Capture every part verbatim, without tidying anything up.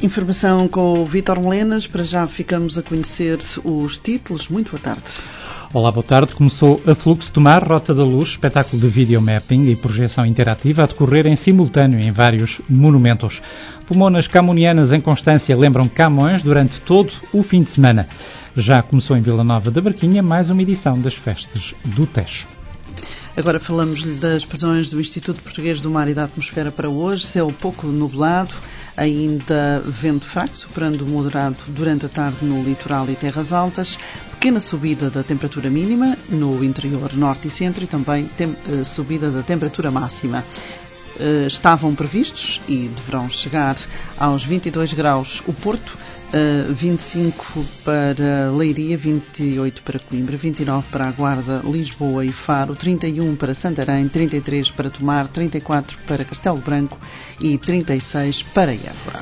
Informação com o Vítor Melenas. Para já ficamos a conhecer os títulos. Muito boa tarde. Olá, boa tarde. Começou a Fluxo do Mar, Rota da Luz, espetáculo de videomapping e projeção interativa a decorrer em simultâneo em vários monumentos. Pomonas camunianas em Constância lembram Camões durante todo o fim de semana. Já começou em Vila Nova da Barquinha mais uma edição das festas do Tejo. Agora falamos-lhe das previsões do Instituto Português do Mar e da Atmosfera para hoje. Céu pouco nublado, ainda vento fraco, superando o moderado durante a tarde no litoral e terras altas. Pequena subida da temperatura mínima no interior norte e centro e também tem, uh, subida da temperatura máxima. Uh, estavam previstos e deverão chegar aos vinte e dois graus o Porto, uh, vinte e cinco para Leiria, vinte e oito para Coimbra, vinte e nove para a Guarda, Lisboa e Faro, trinta e um para Santarém, trinta e três para Tomar, trinta e quatro para Castelo Branco e trinta e seis para Évora.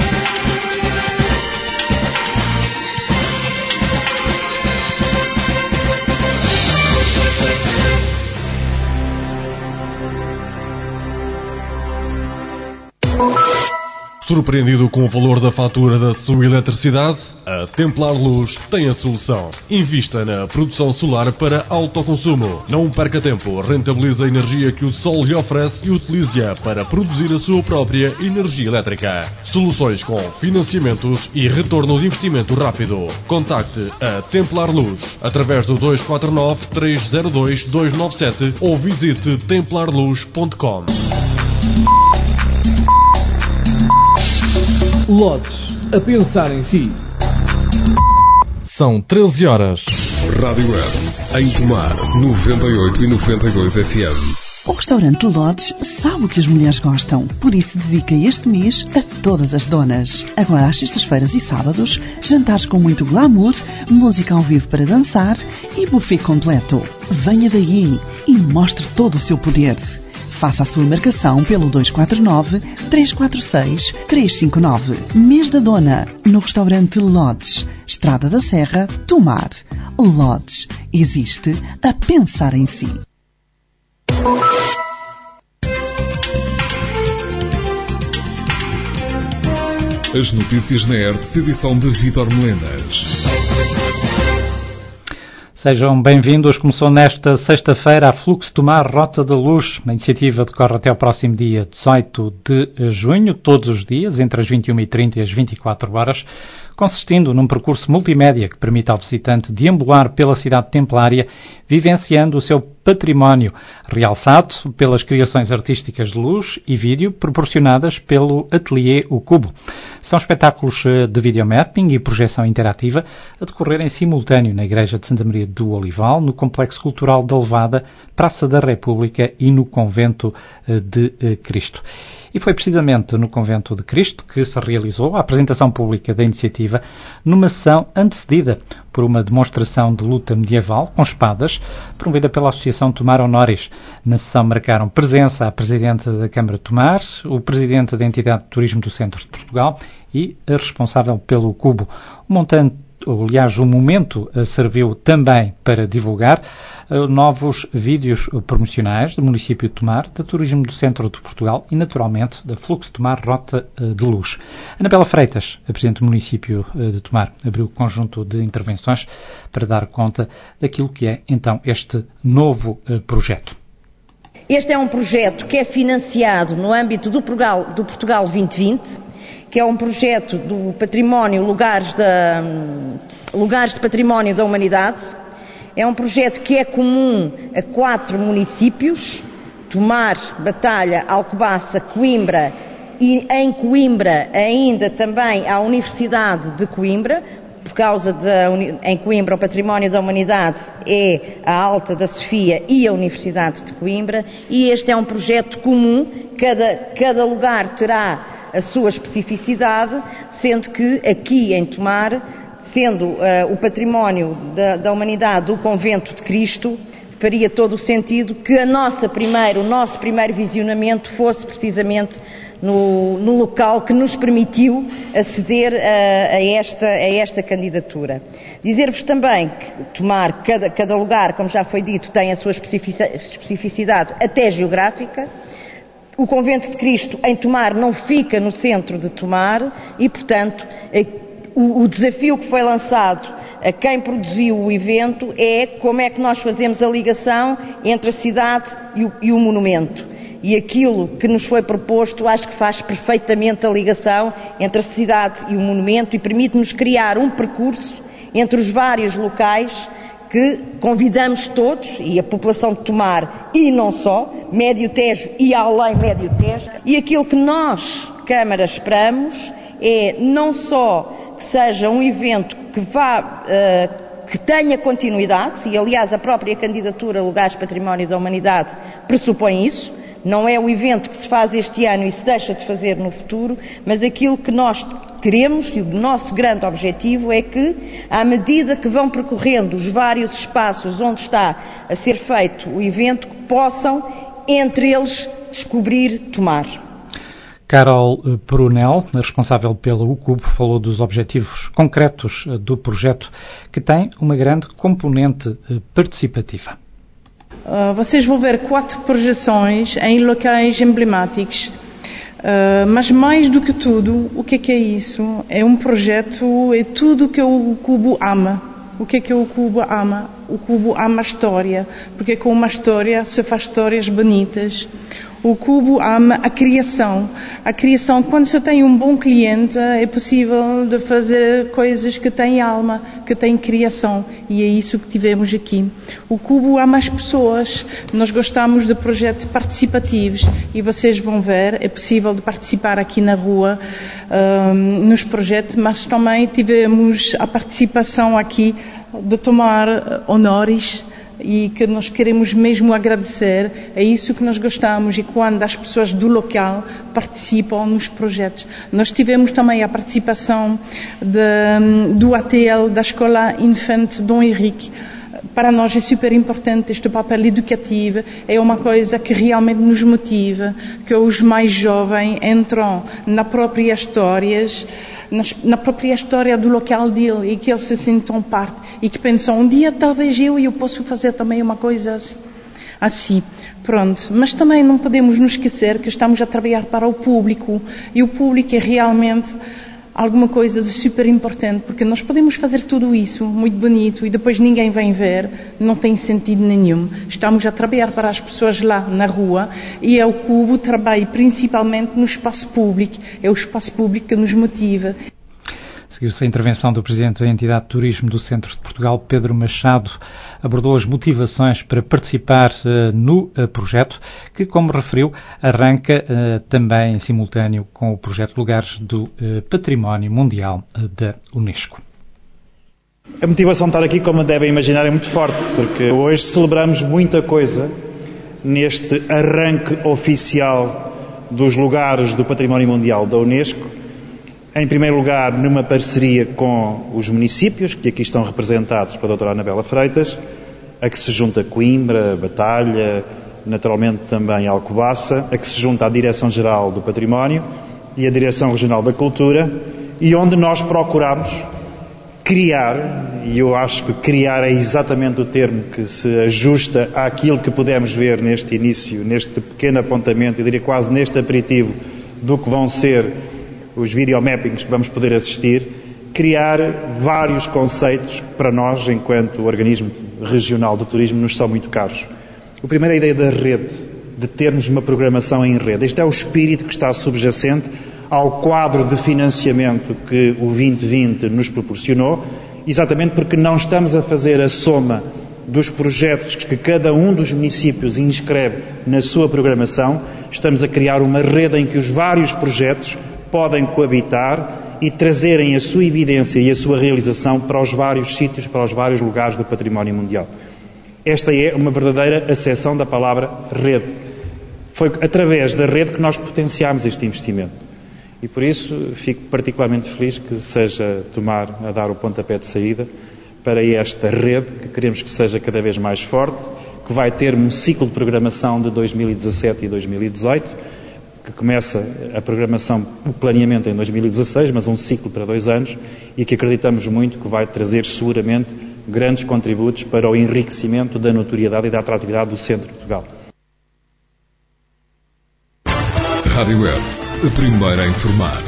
Surpreendido com o valor da fatura da sua eletricidade? A Templar Luz tem a solução. Invista na produção solar para autoconsumo. Não perca tempo, rentabilize a energia que o sol lhe oferece e utilize-a para produzir a sua própria energia elétrica. Soluções com financiamentos e retorno de investimento rápido. Contacte a Templar Luz através do dois quatro nove, três zero dois, dois nove sete ou visite templar luz ponto com. Lotes, a pensar em si. São treze horas. Rádio Web, em Tomar, noventa e oito e noventa e dois F M. O restaurante Lotes sabe o que as mulheres gostam, por isso dedica este mês a todas as donas. Agora às sextas-feiras e sábados, jantares com muito glamour, música ao vivo para dançar e buffet completo. Venha daí e mostre todo o seu poder. Faça a sua marcação pelo dois quatro nove, três quatro seis, três cinco nove. Mês da Dona, no restaurante Lodge, Estrada da Serra, Tomar. Lodge, existe a pensar em si. As notícias na R T C, edição de Vítor Melenas. Sejam bem-vindos. Começou nesta sexta-feira a Fluxo do Mar, Rota da Luz. A iniciativa decorre até ao próximo dia dezoito de junho, todos os dias, entre as vinte e uma e trinta e as vinte e quatro horas, consistindo num percurso multimédia que permite ao visitante deambular pela cidade templária, vivenciando o seu património, realçado pelas criações artísticas de luz e vídeo proporcionadas pelo Atelier O Cubo. São espetáculos de videomapping e projeção interativa a decorrer em simultâneo na Igreja de Santa Maria do Olival, no Complexo Cultural da Levada, Praça da República e no Convento de Cristo. E foi precisamente no Convento de Cristo que se realizou a apresentação pública da iniciativa, numa sessão antecedida por uma demonstração de luta medieval com espadas, promovida pela Associação Tomar Honoris. Na sessão marcaram presença a Presidente da Câmara de Tomar, o Presidente da Entidade de Turismo do Centro de Portugal e a responsável pelo Cubo. O montante, aliás, o momento serviu também para divulgar novos vídeos promocionais do município de Tomar, da Turismo do Centro de Portugal e, naturalmente, da Fluxo Tomar Rota de Luz. Anabela Freitas, a Presidente do município de Tomar, abriu o conjunto de intervenções para dar conta daquilo que é, então, este novo projeto. Este é um projeto que é financiado no âmbito do Portugal, do Portugal vinte vinte, que é um projeto do património, lugares, da, lugares de património da humanidade. É um projeto que é comum a quatro municípios: Tomar, Batalha, Alcobaça, Coimbra e em Coimbra ainda também à Universidade de Coimbra, por causa de, em Coimbra o património da humanidade é a Alta da Sofia e a Universidade de Coimbra, e este é um projeto comum, cada, cada lugar terá a sua especificidade, sendo que aqui em Tomar, sendo uh, o património da, da humanidade do Convento de Cristo, faria todo o sentido que a nossa primeiro, o nosso primeiro visionamento fosse precisamente no, no local que nos permitiu aceder a, a, esta, a esta candidatura. Dizer-vos também que Tomar, cada, cada lugar, como já foi dito, tem a sua especificidade até geográfica. O Convento de Cristo em Tomar não fica no centro de Tomar e, portanto, o desafio que foi lançado a quem produziu o evento é como é que nós fazemos a ligação entre a cidade e o, e o monumento. E aquilo que nos foi proposto acho que faz perfeitamente a ligação entre a cidade e o monumento e permite-nos criar um percurso entre os vários locais que convidamos todos, e a população de Tomar e não só, Médio Tejo e além Médio Tejo, e aquilo que nós, Câmara, esperamos é não só que seja um evento que vá, uh, que tenha continuidade, e aliás a própria candidatura a Lugares Património da Humanidade pressupõe isso, não é o evento que se faz este ano e se deixa de fazer no futuro, mas aquilo que nós queremos, e o nosso grande objetivo é que, à medida que vão percorrendo os vários espaços onde está a ser feito o evento, possam, entre eles, descobrir Tomar. Carol Perunel, responsável pela UCUB, falou dos objetivos concretos do projeto, que tem uma grande componente participativa. Uh, vocês vão ver quatro projeções em locais emblemáticos, uh, mas mais do que tudo, o que é, que é isso? É um projeto, é tudo que o Cubo ama. O que é que o Cubo ama? O Cubo ama a história, porque com uma história se faz histórias bonitas. O Cubo ama a criação. A criação, quando se tem um bom cliente, é possível de fazer coisas que têm alma, que têm criação. E é isso que tivemos aqui. O Cubo ama as pessoas. Nós gostamos de projetos participativos e vocês vão ver, é possível de participar aqui na rua um, nos projetos, mas também tivemos a participação aqui de tomar honores e que nós queremos mesmo agradecer. É isso que nós gostamos, e quando as pessoas do local participam nos projetos. Nós tivemos também a participação de, do A T L da Escola Infante Dom Henrique. Para nós é super importante este papel educativo, é uma coisa que realmente nos motiva, que os mais jovens entram na própria histórias, na própria história do local dele, e que eles se sintam parte e que pensam, um dia talvez eu e eu posso fazer também uma coisa assim. Pronto. Mas também não podemos nos esquecer que estamos a trabalhar para o público, e o público é realmente alguma coisa de super importante, porque nós podemos fazer tudo isso muito bonito e depois ninguém vem ver, não tem sentido nenhum. Estamos a trabalhar para as pessoas lá na rua, e é o Cubo trabalha principalmente no espaço público, é o espaço público que nos motiva. Seguiu-se a intervenção do Presidente da Entidade de Turismo do Centro de Portugal, Pedro Machado, abordou as motivações para participar uh, no uh, projeto, que, como referiu, arranca uh, também em simultâneo com o projeto Lugares do uh, Património Mundial uh, da Unesco. A motivação de estar aqui, como devem imaginar, é muito forte, porque hoje celebramos muita coisa neste arranque oficial dos Lugares do Património Mundial da Unesco. Em primeiro lugar, numa parceria com os municípios, que aqui estão representados pela doutora Anabela Freitas, a que se junta Coimbra, Batalha, naturalmente também Alcobaça, a que se junta a Direção-Geral do Património e a Direção Regional da Cultura, e onde nós procuramos criar, e eu acho que criar é exatamente o termo que se ajusta àquilo que pudemos ver neste início, neste pequeno apontamento, eu diria quase neste aperitivo do que vão ser os videomappings que vamos poder assistir, criar vários conceitos que para nós, enquanto organismo regional do turismo, nos são muito caros. A primeira ideia da rede, de termos uma programação em rede. Este é o espírito que está subjacente ao quadro de financiamento que o vinte vinte nos proporcionou, exatamente porque não estamos a fazer a soma dos projetos que cada um dos municípios inscreve na sua programação, estamos a criar uma rede em que os vários projetos podem coabitar e trazerem a sua evidência e a sua realização para os vários sítios, para os vários lugares do património mundial. Esta é uma verdadeira acessão da palavra rede. Foi através da rede que nós potenciámos este investimento. E por isso fico particularmente feliz que seja Tomar a dar o pontapé de saída para esta rede, que queremos que seja cada vez mais forte, que vai ter um ciclo de programação de dois mil e dezassete e dois mil e dezoito, que começa a programação, o planeamento em dois mil e dezasseis, mas um ciclo para dois anos, e que acreditamos muito que vai trazer seguramente grandes contributos para o enriquecimento da notoriedade e da atratividade do centro de Portugal. Rádio Hertz, a primeira a informar.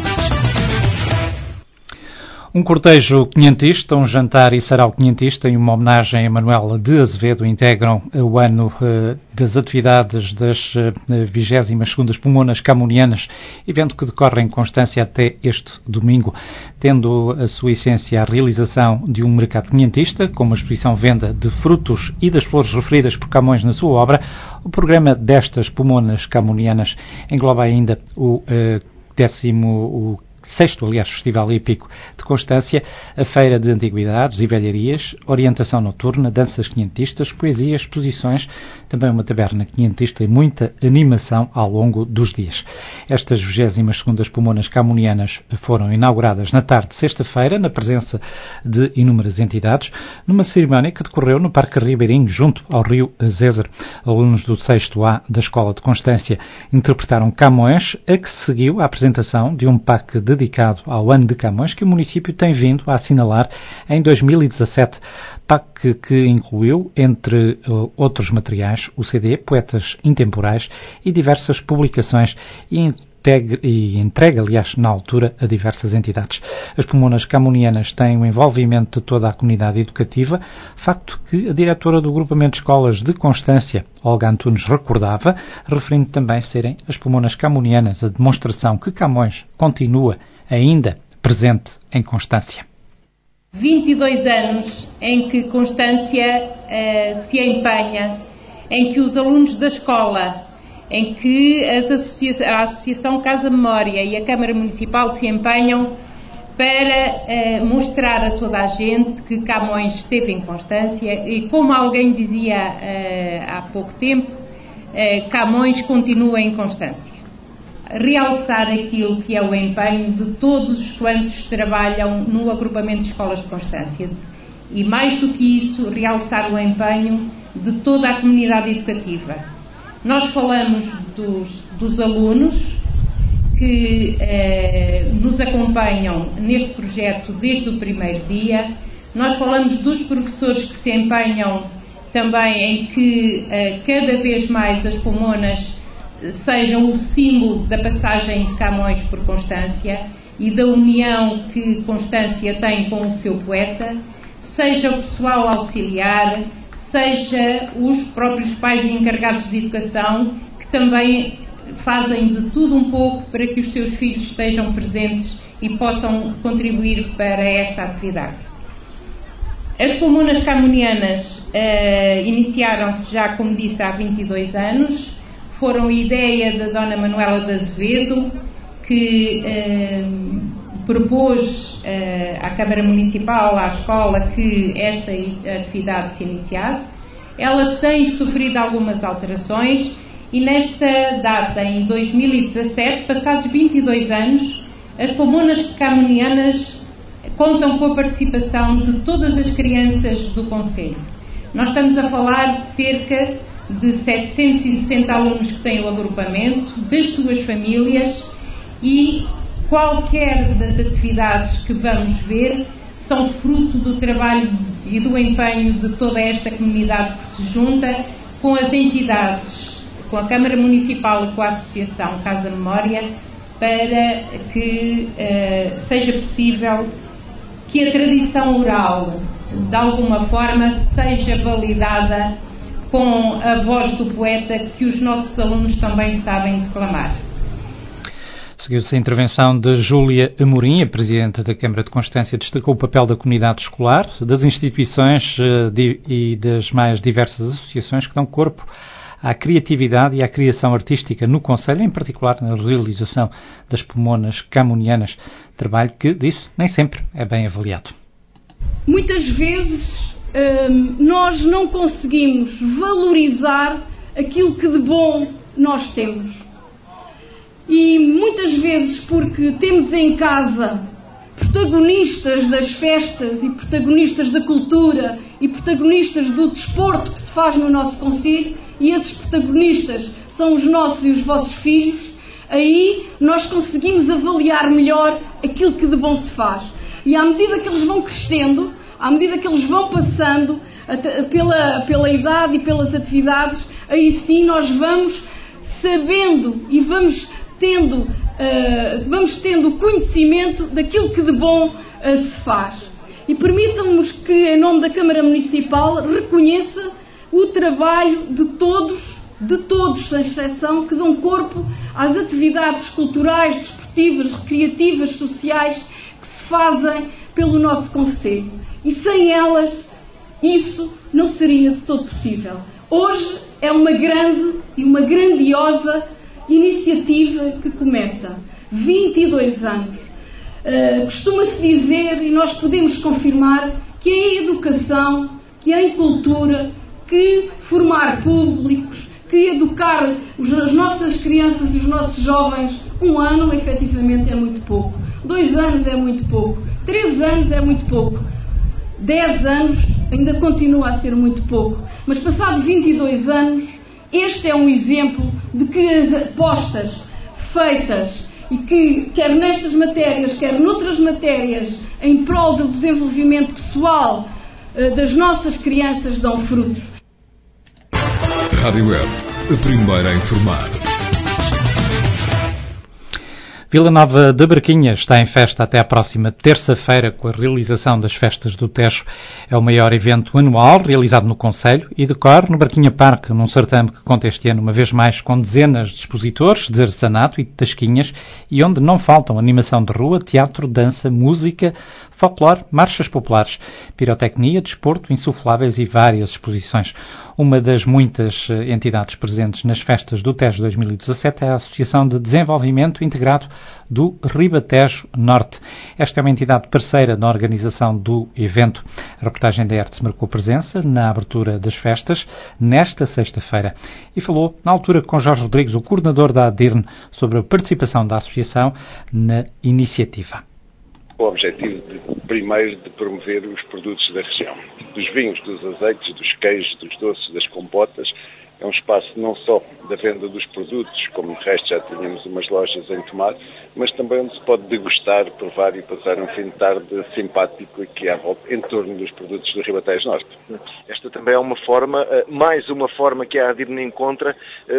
Um cortejo quinhentista, um jantar e sarau quinhentista e uma homenagem a Manuela de Azevedo integram o ano uh, das atividades das uh, vigésimas segundas Pomonas Camunianas, evento que decorre em Constância até este domingo, tendo a sua essência a realização de um mercado quinhentista, com uma exposição venda de frutos e das flores referidas por Camões na sua obra. O programa destas Pomonas Camunianas engloba ainda o uh, décimo o sexto, aliás, Festival Hípico de Constância, a Feira de Antiguidades e Velharias, orientação noturna, danças quinhentistas, poesia, exposições, também uma taberna quinhentista e muita animação ao longo dos dias. Estas vigésimas segundas Pomonas Camunianas foram inauguradas na tarde de sexta-feira, na presença de inúmeras entidades, numa cerimónia que decorreu no Parque Ribeirinho, junto ao Rio Zézer. Alunos do sexto A da Escola de Constância interpretaram Camões, a que se seguiu a apresentação de um pack de dedicado ao ano de Camões, que o município tem vindo a assinalar em dois mil e dezassete. P A C que incluiu, entre uh, outros materiais, o C D, poetas intemporais e diversas publicações e, integre, e entrega, aliás, na altura, a diversas entidades. As Pomonas Camunianas têm o envolvimento de toda a comunidade educativa, facto que a diretora do Grupamento de Escolas de Constância, Olga Antunes, recordava, referindo também serem as Pomonas Camunianas a demonstração que Camões continua ainda presente em Constância. vinte e dois anos em que Constância uh, se empenha, em que os alunos da escola, em que as associa- a Associação Casa Memória e a Câmara Municipal se empenham para uh, mostrar a toda a gente que Camões esteve em Constância e, como alguém dizia uh, há pouco tempo, uh, Camões continua em Constância. Realçar aquilo que é o empenho de todos quantos trabalham no agrupamento de escolas de Constância e, mais do que isso, realçar o empenho de toda a comunidade educativa. Nós falamos dos, dos alunos que eh, nos acompanham neste projeto desde o primeiro dia, nós falamos dos professores que se empenham também em que eh, cada vez mais as Pomonas sejam o símbolo da passagem de Camões por Constância e da união que Constância tem com o seu poeta, seja o pessoal auxiliar, seja os próprios pais e encarregados de educação, que também fazem de tudo um pouco para que os seus filhos estejam presentes e possam contribuir para esta atividade. As Pomonas Camunianas uh, iniciaram-se já, como disse, há vinte e dois anos, foram ideia da Dona Manuela de Azevedo, que eh, propôs eh, à Câmara Municipal, à escola, que esta atividade se iniciasse. Ela tem sofrido algumas alterações e nesta data, em dois mil e dezassete, passados vinte e dois anos, as Pomonas Camunianas contam com a participação de todas as crianças do concelho. Nós estamos a falar de cerca de setecentos e sessenta alunos que têm o agrupamento, das suas famílias, e qualquer das atividades que vamos ver são fruto do trabalho e do empenho de toda esta comunidade que se junta com as entidades, com a Câmara Municipal e com a Associação Casa Memória, para que uh, seja possível que a tradição oral, de alguma forma, seja validada com a voz do poeta que os nossos alunos também sabem declamar. Seguiu-se a intervenção de Júlia Amorim, a Presidente da Câmara de Constância, destacou o papel da comunidade escolar, das instituições e das mais diversas associações que dão corpo à criatividade e à criação artística no Concelho, em particular na realização das Pomonas Camunianas, trabalho que, disse, nem sempre é bem avaliado. Muitas vezes hum, nós não conseguimos valorizar aquilo que de bom nós temos. E muitas vezes porque temos em casa protagonistas das festas e protagonistas da cultura e protagonistas do desporto que se faz no nosso concelho, e esses protagonistas são os nossos e os vossos filhos, aí nós conseguimos avaliar melhor aquilo que de bom se faz. E à medida que eles vão crescendo, à medida que eles vão passando pela, pela idade e pelas atividades, aí sim nós vamos sabendo e vamos tendo, uh, vamos tendo conhecimento daquilo que de bom uh, se faz. E permitam-nos que, em nome da Câmara Municipal, reconheça o trabalho de todos, de todos, sem exceção, que dão corpo às atividades culturais, desportivas, recreativas, sociais que se fazem pelo nosso concelho. E sem elas, isso não seria de todo possível. Hoje é uma grande e uma grandiosa iniciativa que começa. vinte e dois anos. Uh, costuma-se dizer, e nós podemos confirmar, que é em educação, que é em cultura, que formar públicos, que educar os, as nossas crianças e os nossos jovens, um ano efetivamente é muito pouco, dois anos é muito pouco, três anos é muito pouco, dez anos ainda continua a ser muito pouco, mas passado vinte e dois anos, este é um exemplo de que as apostas feitas e que, quer nestas matérias, quer noutras matérias, em prol do desenvolvimento pessoal uh, das nossas crianças, dão frutos. Rádio Hertz, a primeira a informar. Vila Nova da Barquinha está em festa até à próxima terça-feira com a realização das Festas do Tejo. É o maior evento anual realizado no concelho e decorre no Barquinha Parque, num certame que conta este ano uma vez mais com dezenas de expositores de artesanato e de tasquinhas e onde não faltam animação de rua, teatro, dança, música, folclore, marchas populares, pirotecnia, desporto, insufláveis e várias exposições. Uma das muitas entidades presentes nas Festas do Tejo dois mil e dezassete é a Associação de Desenvolvimento Integrado do Ribatejo Norte. Esta é uma entidade parceira na organização do evento. A reportagem da Hertz marcou presença na abertura das festas nesta sexta-feira e falou na altura com Jorge Rodrigues, o coordenador da ADIRN, sobre a participação da associação na iniciativa. O objetivo, de, primeiro, de promover os produtos da região, dos vinhos, dos azeites, dos queijos, dos doces, das compotas. É um espaço não só da venda dos produtos, como de resto já tínhamos umas lojas em Tomar, mas também onde se pode degustar, provar e passar um fim de tarde simpático aqui à volta, em torno dos produtos do Ribatejo Norte. Esta também é uma forma, mais uma forma que a ADIRN encontra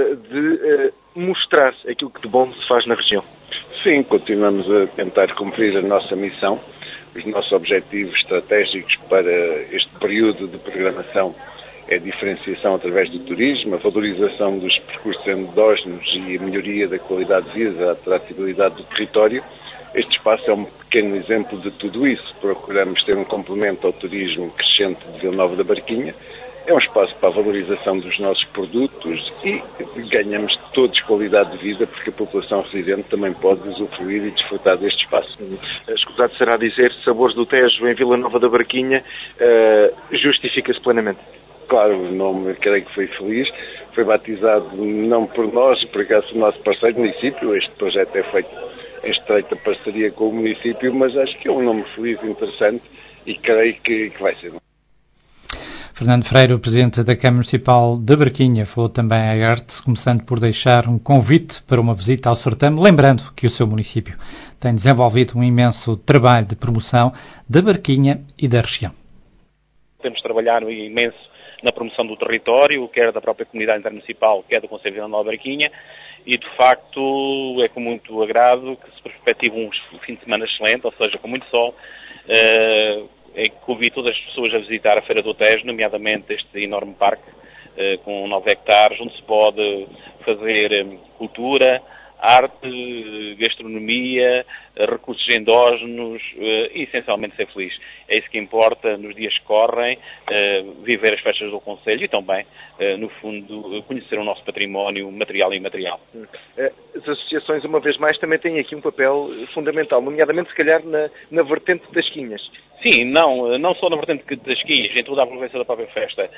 de mostrar aquilo que de bom se faz na região. Sim, continuamos a tentar cumprir a nossa missão, os nossos objetivos estratégicos para este período de programação é a diferenciação através do turismo, a valorização dos percursos endógenos e a melhoria da qualidade de vida, a atratividade do território. Este espaço é um pequeno exemplo de tudo isso. Procuramos ter um complemento ao turismo crescente de Vila Nova da Barquinha. É um espaço para a valorização dos nossos produtos e ganhamos todos qualidade de vida porque a população residente também pode usufruir e desfrutar deste espaço. Escusado será dizer, Sabores do Tejo em Vila Nova da Barquinha uh, justifica-se plenamente. Claro, o nome, creio que foi feliz, foi batizado não por nós, por acaso o nosso parceiro do município. Este projeto é feito em estreita parceria com o município, mas acho que é um nome feliz, interessante e creio que, que vai ser. Fernando Freire, o Presidente da Câmara Municipal da Barquinha, falou também à Hertz, começando por deixar um convite para uma visita ao certame, lembrando que o seu município tem desenvolvido um imenso trabalho de promoção da Barquinha e da região. Temos trabalhado imenso na promoção do território, quer da própria comunidade intermunicipal, quer do Concelho de Vila Nova da Barquinha, e de facto é com muito agrado que se perspectiva um fim de semana excelente, ou seja, com muito sol. Uh, é que convido todas as pessoas a visitar a Feira do Tejo, nomeadamente este enorme parque, uh, com nove hectares, onde se pode fazer um, cultura, arte, gastronomia, recursos endógenos e essencialmente ser feliz. É isso que importa nos dias que correm, viver as festas do Concelho e também, no fundo, conhecer o nosso património material e imaterial. As associações, uma vez mais, também têm aqui um papel fundamental, nomeadamente, se calhar, na, na vertente das tasquinhas. Sim, não, não só na vertente das tasquinhas, em toda a presença da própria festa,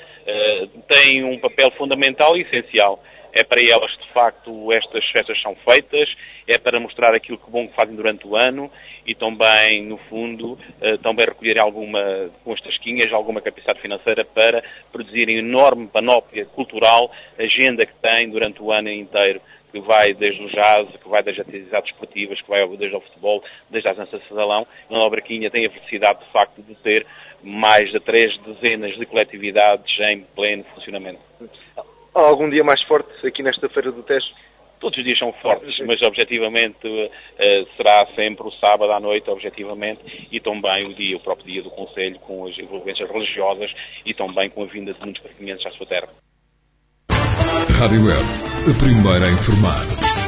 tem um papel fundamental e essencial. É para elas, de facto, estas festas são feitas, é para mostrar aquilo que bom que fazem durante o ano e também, no fundo, também recolher alguma, com as tasquinhas, alguma capacidade financeira para produzirem enorme panóplia cultural, agenda que têm durante o ano inteiro, que vai desde o jazz, que vai desde as atividades esportivas, que vai desde o futebol, desde as danças de salão. A Nova Barquinha tem a felicidade, de facto, de ter mais de três dezenas de coletividades em pleno funcionamento. Há algum dia mais forte aqui nesta Feira do Tejo? Todos os dias são fortes, mas objetivamente será sempre o sábado à noite, objetivamente, e também o dia, o próprio dia do Conselho, com as envolvências religiosas e também com a vinda de muitos pequeninos à sua terra. Rádio Hertz, a primeira a informar.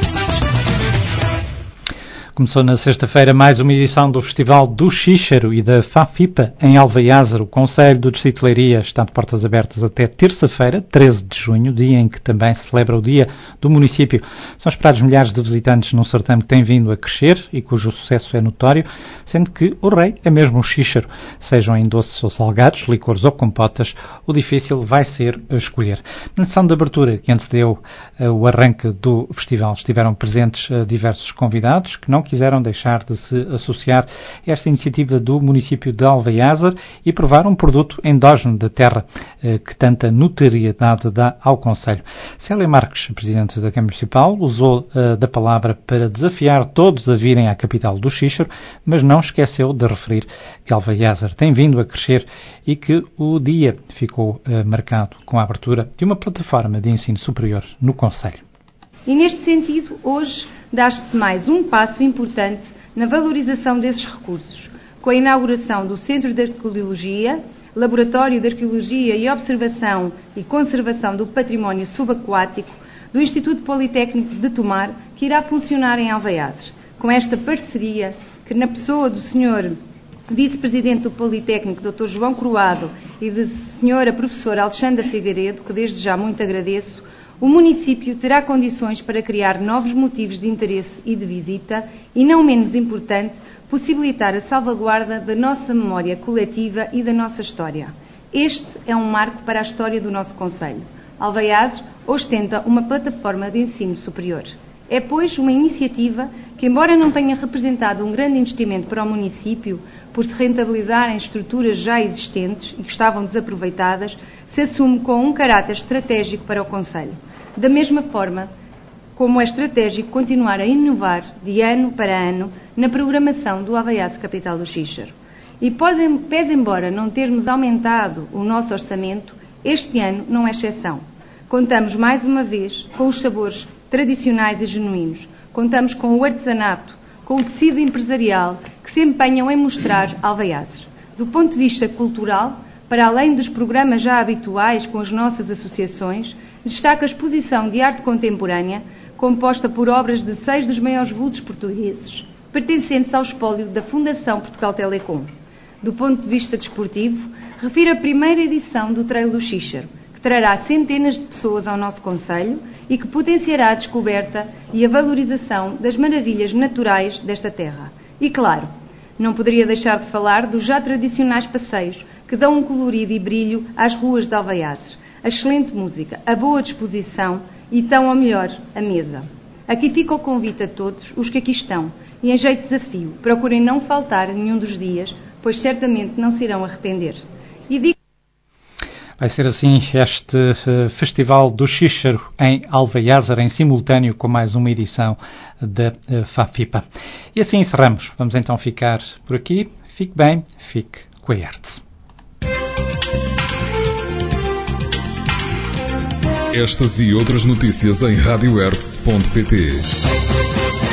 Começou na sexta-feira mais uma edição do Festival do Xíxaro e da Fafipa em Alveiázar. O Conselho do Distrito de Leiria está de portas abertas até terça-feira, treze de junho, dia em que também se celebra o Dia do Município. São esperados milhares de visitantes num certame que tem vindo a crescer e cujo sucesso é notório, sendo que o rei é mesmo o Xíxaro. Sejam em doces ou salgados, licores ou compotas, o difícil vai ser escolher. Na sessão de abertura que antecedeu uh, o arranque do festival estiveram presentes uh, diversos convidados que não quiseram deixar de se associar a esta iniciativa do município de Alveiázar e provar um produto endógeno da terra que tanta notoriedade dá ao Conselho. Célia Marques, presidente da Câmara Municipal, usou uh, da palavra para desafiar todos a virem à capital do Xíxaro, mas não esqueceu de referir que Alveiázar tem vindo a crescer e que o dia ficou uh, marcado com a abertura de uma plataforma de ensino superior no Conselho. E neste sentido, hoje dá-se mais um passo importante na valorização desses recursos, com a inauguração do Centro de Arqueologia, Laboratório de Arqueologia e Observação e Conservação do Património Subaquático do Instituto Politécnico de Tomar, que irá funcionar em Alveiázar. Com esta parceria, que na pessoa do senhor Vice-Presidente do Politécnico, doutor João Croado, e da senhora Professora Alexandra Figueiredo, que desde já muito agradeço, o município terá condições para criar novos motivos de interesse e de visita e, não menos importante, possibilitar a salvaguarda da nossa memória coletiva e da nossa história. Este é um marco para a história do nosso concelho. Alveiázar ostenta uma plataforma de ensino superior. É, pois, uma iniciativa que, embora não tenha representado um grande investimento para o município, por se rentabilizar em estruturas já existentes e que estavam desaproveitadas, se assume com um caráter estratégico para o concelho. Da mesma forma como é estratégico continuar a inovar de ano para ano na programação do Alveiázar Capital do Xíxaro. E pese embora não termos aumentado o nosso orçamento, este ano não é exceção. Contamos mais uma vez com os sabores tradicionais e genuínos. Contamos com o artesanato, com o tecido empresarial que se empenham em mostrar Alveiázar. Do ponto de vista cultural, para além dos programas já habituais com as nossas associações, destaca a exposição de arte contemporânea, composta por obras de seis dos maiores vultos portugueses, pertencentes ao espólio da Fundação Portugal Telecom. Do ponto de vista desportivo, refiro a primeira edição do Trail do Xíxaro, que trará centenas de pessoas ao nosso concelho e que potenciará a descoberta e a valorização das maravilhas naturais desta terra. E, claro, não poderia deixar de falar dos já tradicionais passeios que dão um colorido e brilho às ruas de Alveiázar, a excelente música, a boa disposição e, tão ou melhor, a mesa. Aqui fica o convite a todos os que aqui estão e, em jeito de desafio, procurem não faltar nenhum dos dias, pois certamente não se irão arrepender. E digo... Vai ser assim este uh, Festival do Xíxaro em Alveiázar, em simultâneo com mais uma edição da uh, Fafipa. E assim encerramos. Vamos então ficar por aqui. Fique bem, fique com a Hertz. Estas e outras notícias em rádio hertz ponto pt.